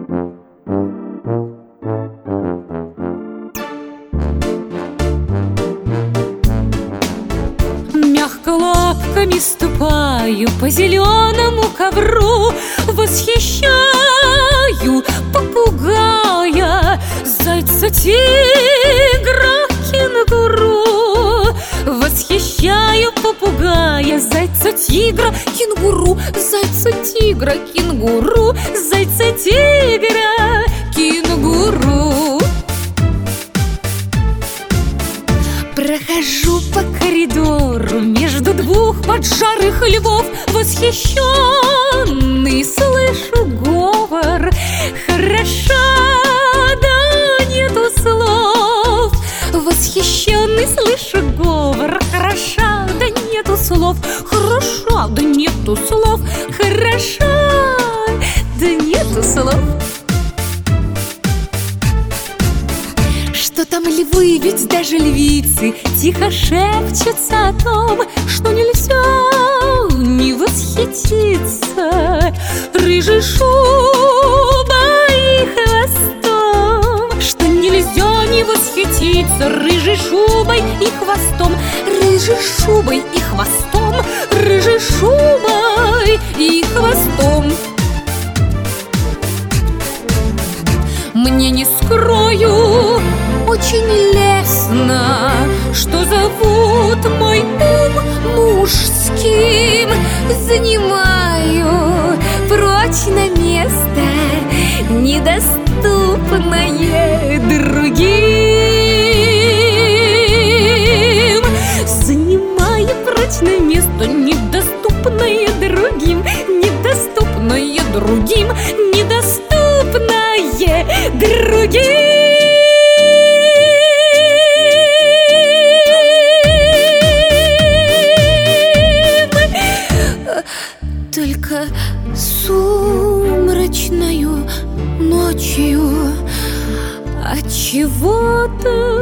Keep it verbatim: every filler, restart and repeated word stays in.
Мягко лапками ступаю по зеленому ковру, восхищаю попугая, зайца, тигра, кенгуру. Восхищаю попугая, зайца, тигра, кенгуру. Зайца, тигра, кенгуру. Зайца, тигра, кенгуру. Прохожу по коридору между двух поджарых львов, восхищенный слышу говор. Хороша, да нету слов. Восхищенный слышу говор. Хороша, да нету слов. Хороша, да нету слов. Хороша, да нету слов. Что там львы, ведь даже львицы тихо шепчутся о том, что нельзя не восхититься рыжей шубой и хвостом. Что нельзя не восхититься рыжей шубой и хвостом. Рыжей шубой и хвостом. Рыжей шубой и хвостом. Мне не скрою, очень лестно, что зовут мой ум мужским. Занимаю прочно место, недоступное другим. Занимаю прочное место, недоступное другим. Недоступное другим. Недоступное другим. Только сумрачною ночью отчего-то